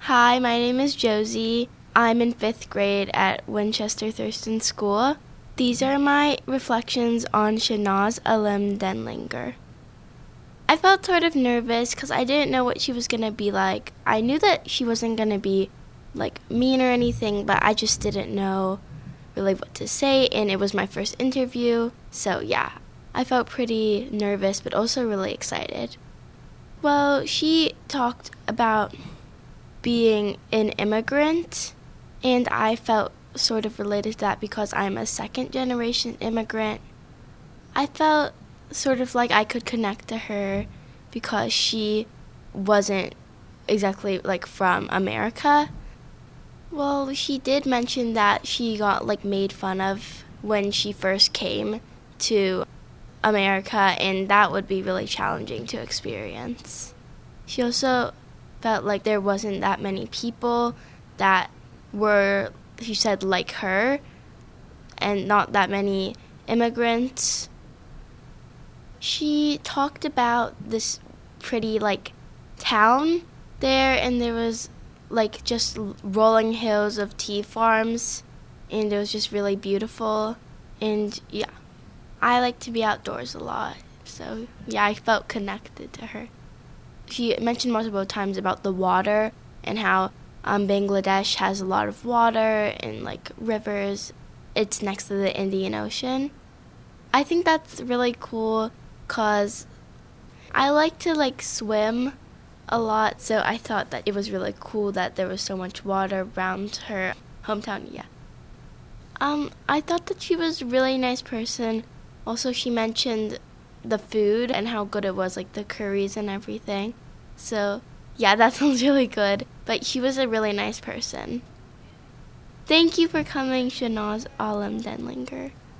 Hi, my name is Josie. I'm in 5th grade at Winchester Thurston School. These are my reflections on Shahnaz Alim Denlinger. I felt sort of nervous because I didn't know what she was going to be like. I knew that she wasn't going to be mean or anything, but I just didn't know really what to say, and it was my first interview. So yeah, I felt pretty nervous but also really excited. Well, she talked about being an immigrant, and I felt sort of related to that because I'm a second-generation immigrant. I felt sort of like I could connect to her because she wasn't exactly from America. Well, she did mention that she got made fun of when she first came to America, and that would be really challenging to experience. She also felt like there wasn't that many people that were, she said, like her, and not that many immigrants. She talked about this pretty town there, and there was just rolling hills of tea farms, and it was just really beautiful. And yeah, I like to be outdoors a lot, so yeah, I felt connected to her. She mentioned multiple times about the water and how Bangladesh has a lot of water and rivers. It's next to the Indian Ocean. I think that's really cool because I like to swim a lot, so I thought that it was really cool that there was so much water around her hometown. Yeah. I thought that she was a really nice person. Also, she mentioned the food and how good it was, the curries and everything. So, yeah, that sounds really good. But she was a really nice person. Thank you for coming, Shahnaz Alim Denlinger.